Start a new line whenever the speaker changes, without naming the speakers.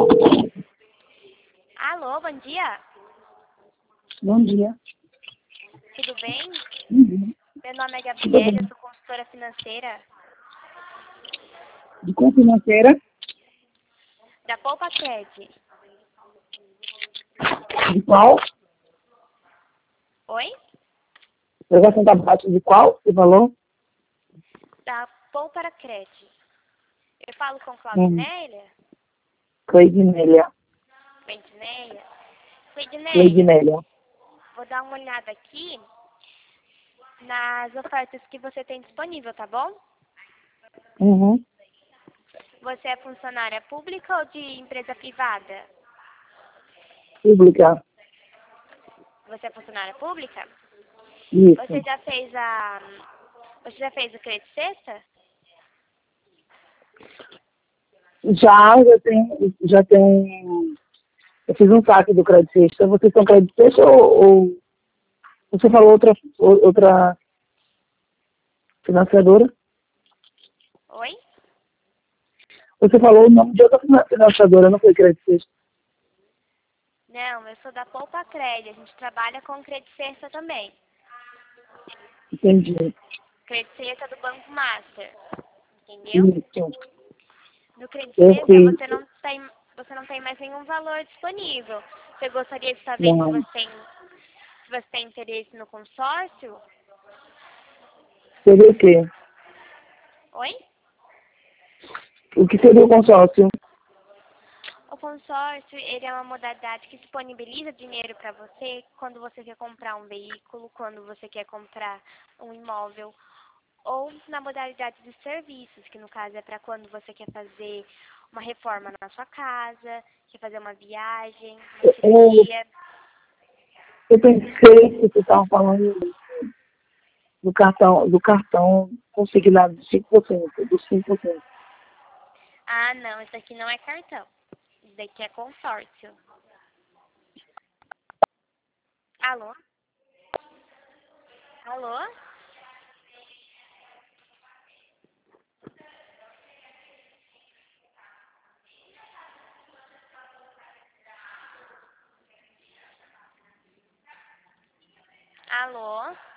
Alô, bom dia.
Bom dia.
Tudo bem?
Uhum.
Meu nome é
Tudo
Gabriela, eu
bem.
sou consultora financeira
De qual financeira?
da Poupa Cred.
De qual?
Oi?
Negócio da parte de qual? Você falou?
Da Poupa Cred. Eu falo com
Uhum.
Claudinélia?
Cleidinélia.
Cleidinéia? Cleidinéia,
Cleidinélia.
vou dar uma olhada aqui nas ofertas que você tem disponível, tá bom?
Uhum.
Você é funcionária pública ou de empresa privada?
Pública.
Você é funcionária pública?
Isso.
Você já fez a... Você já fez o crédito sexta?
Já tem. Eu fiz um saque do Crédito Sexta. Vocês são Crédito Sexta ou você falou outra financiadora?
Oi?
Você falou o nome de outra financiadora, não foi Crédito Sexta?
Não, eu sou da Poupa Cred. A gente trabalha com crédito sexta também.
Entendi.
Crédito sexta do Banco Master. Entendeu?
Isso.
No crédito
Eu
sexta
fiz.
você não tem mais nenhum valor disponível. Você gostaria de saber se
Não.
você tem interesse no consórcio?
Seria o quê?
Oi?
O que seria o consórcio?
O consórcio, ele é uma modalidade que disponibiliza dinheiro para você quando você quer comprar um veículo, quando você quer comprar um imóvel, ou na modalidade de serviços, que no caso é para quando você quer fazer uma reforma na sua casa, quer fazer uma viagem, uma
Eu,
cirurgia.
eu pensei que você estava falando do cartão consignado de 5%, dos 5%.
Ah, não, isso aqui não é cartão. Isso daqui é consórcio. Alô? Alô? Alô?